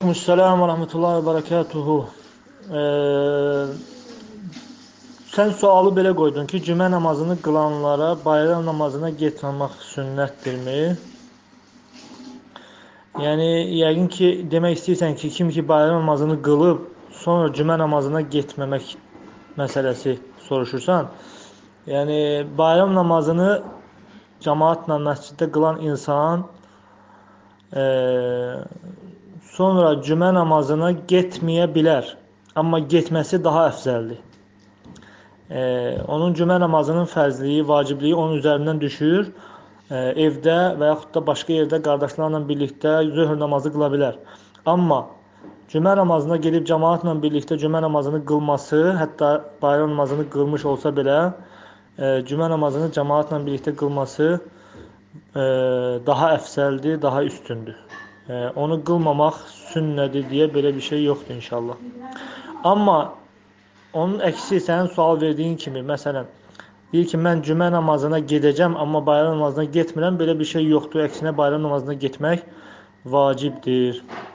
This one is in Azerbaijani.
Aleykümselam ve rahmetullahi ve berekatuhu. Sən sualı belə qoydun ki, cümə namazını qılanlara bayram namazına getməmək sünnətdirmi? Yəni, yəqin ki, demək istəyirsən ki, kim ki bayram namazını qılıb, sonra cümə namazına getməmək məsələsi soruşursan. Yəni, bayram namazını cəmaatla məsciddə qılan insan sonra cümə namazına getməyə bilər. Amma getməsi daha əfzəldir. Onun cümə namazının fərzliyi, vacibliyi onun üzərindən düşür. Evdə və yaxud da başqa yerdə qardaşlarla birlikdə zöhr namazı qıla bilər. Amma cümə namazına gedib cəmaatla birlikdə cümə namazını qılması, hətta bayram namazını qılmış olsa belə, cümə namazını cəmaatla birlikdə qılması daha əfzəldir, daha üstündür. Onu qılmamaq sünnədir deyə belə bir şey yoxdur inşallah. Amma onun əksi sənin sual verdiyin kimi, məsələn, deyir ki, mən cümə namazına gedəcəm, amma bayram namazına getmirəm, belə bir şey yoxdur. Əksinə bayram namazına getmək vacibdir.